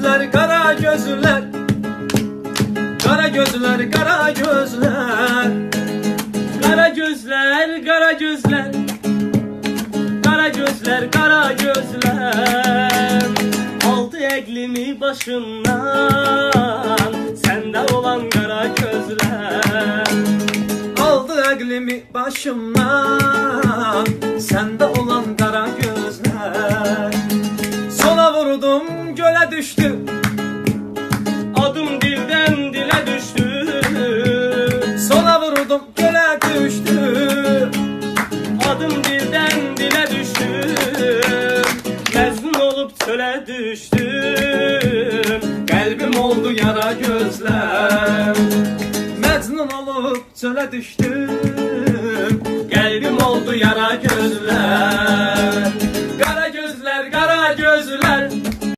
gözler, kara gözler, kara gözler, kara gözler, Kara gözler, kara gözler, kara gözler, kara gözler. Aldı eklimi başımdan, sende olan kara gözler. aldı eklimi başımdan, sende olan kara gözler. Sola vurdum, göle düştü, Adım dilden dile düştü. sola vurdum, göle düştü. Adım dilden dile düştü. Mecnun olup çöle düştüm. Kalbim oldu yara gözler, Mecnun olup çöle düştüm. Kalbim oldu yara gözler. Kara gözler, kara gözler,